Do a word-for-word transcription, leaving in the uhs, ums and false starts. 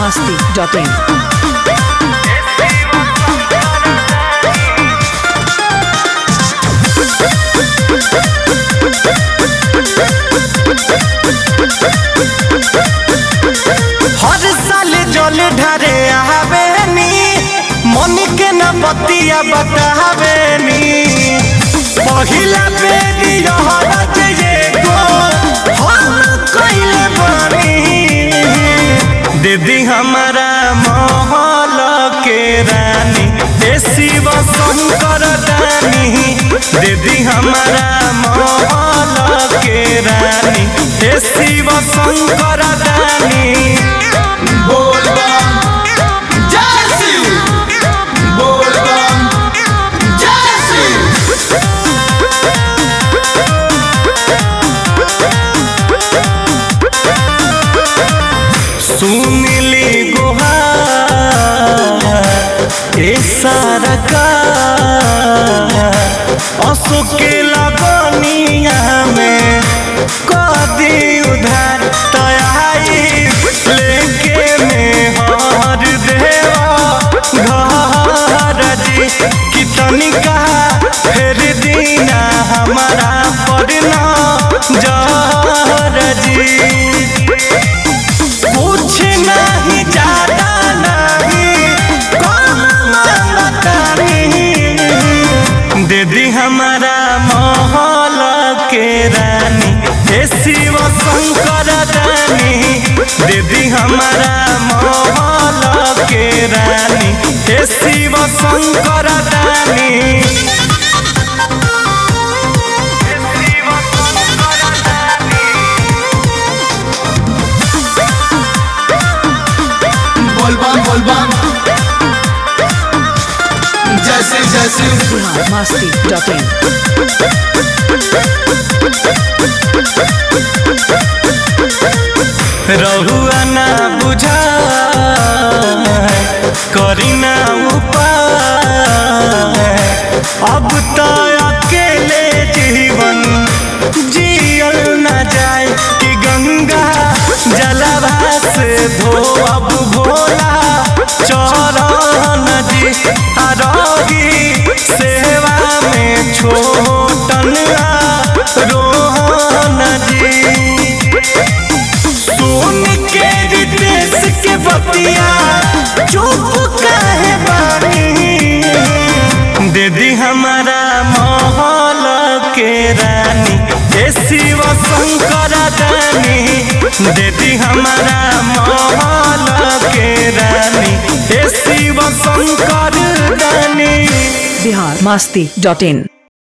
masti dot in. हर साल जल ढारे आवेनी मन के न बतिया बतावेनी पहिला बेरी रहत एगो हम कइले बानी दीदी हमारा महल के रानी ए शिव शंकर दानी दीदी हमारा महल के रानी ए शिव शंकर दानी सुनिली गुहार ए सारा का अशोक के लगनिया में कदी उधार तयाई लेके में हर देवा घर जी कितनी कहा फिर दीना हमारा पड़ना जहर जी कुछ नहीं ज्यादा नहीं कम मांगता नहीं दीदी हमारा महल के रानी ए शिव शंकर दानी दीदी हमारा महल के रानी ए शिव शंकर दानी जैसे जैसे masti dot in. रहुआ ना बुझा करी ना उपाय अब तो अकेले जीवन जियल ना जाए कि गंगा जलवा से धो अब भोला चरण जी आरोगी सेवा में छोटन रोहन जी सुन के रितेश के बतिया चुप काहे बानी दीदी हमारा महल के रानी ए शिव शंकर दानी दीदी हमारा महल के रानी ए शिव शंकर दानी Bihar masti dot in.